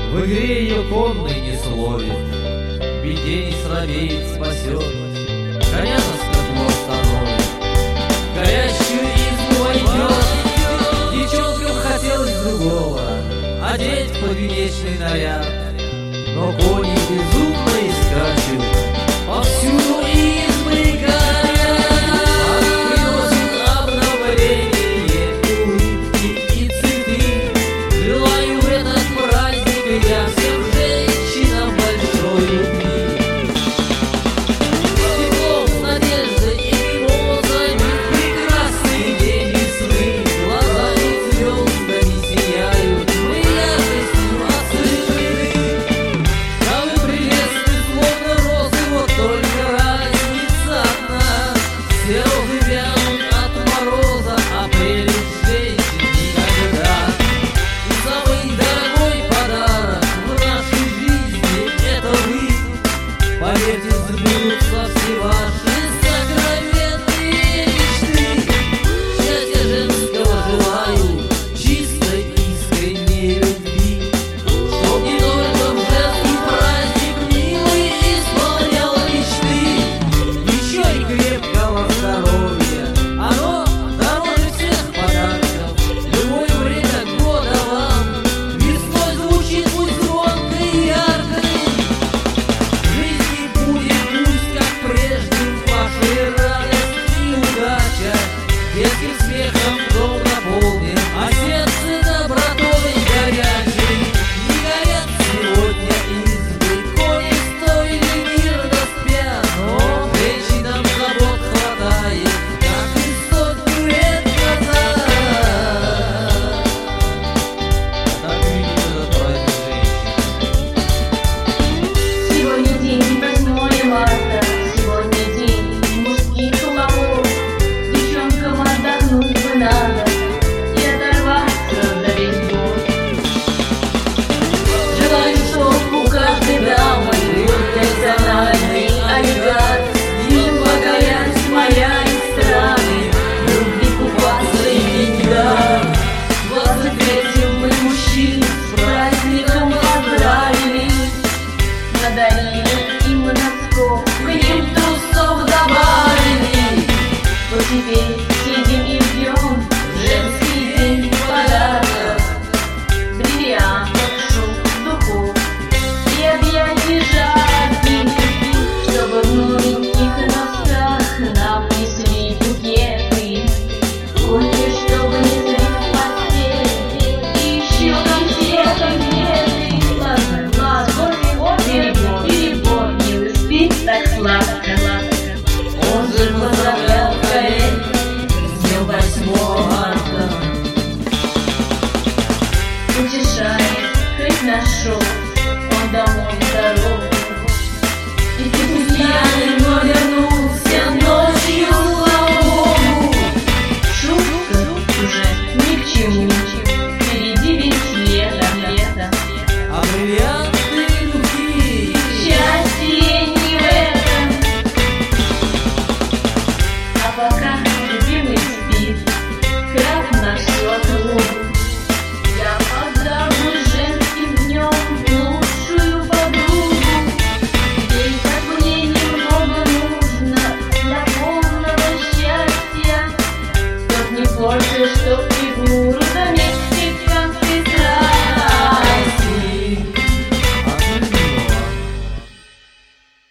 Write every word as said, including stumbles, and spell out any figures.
В игре ее конный не словит, в беде не слабеет, спасет, коня на скаку остановит, горящую избу войдет. Девчонкам хотелось другого, одеть подвенечный наряд, но кони безумно и скачут, повсюду избы горят. Приносит обновление, улыбки и цветы. Желаю в этот праздник я всем женщинам большой любви. Теплом, с надеждой и мимозами прекрасный день весны. Глазами звездами сияют, мы яркостью осыпаны. Травы прелестны, словно розы, вот только разница одна. Все розы вянут от мороза, а прелесть женщин никогда. И самый дорогой подарок в нашей жизни — это вы. Поверьте, сбудутся все ваши сокровенные мечты. Счастья женского желаю, чистой искренней любви, чтоб не только в женский праздник милый исполнял мечты. Еще и крепкого здоровья, оно дороже всех подарков. Любое время года вам весной звучит пусть звонко и ярко. В жизни будет пусть как прежде вашей радость и удача. Детским смехом дом наполнен, а сердце добротой горячей. Не горят сегодня избы, кони стоили мирно спят, но женщинам забот хватает, как и сотню лет назад. Так видит этот праздник женщин. Сегодня день восьмое марта, сегодня день мужских полов. Девчонкам отдохнуть бы надо и оторваться за весь год. Желаю, чтоб у каждой дамы был персональный агрегат. Им покорять моя и страны, любви купаться и деньгах. Двадцать третьим мы мужчин с праздником поздравили, надарили им носков, к ним трусов добавили. Вот теперь сидим и ждем женский день подарков, бриллиантов, шуб, духов и объятий жарких любви, чтобы в новеньких носках нам несли букеты. Кофе, чтобы не зрить в постели, и еще конфеты, конфеты. Ладно, ладно, перебор, перебор, не спит так сладко. Он же поздравлял коллег с днем восьмого марта. Утешает хоть наш шок.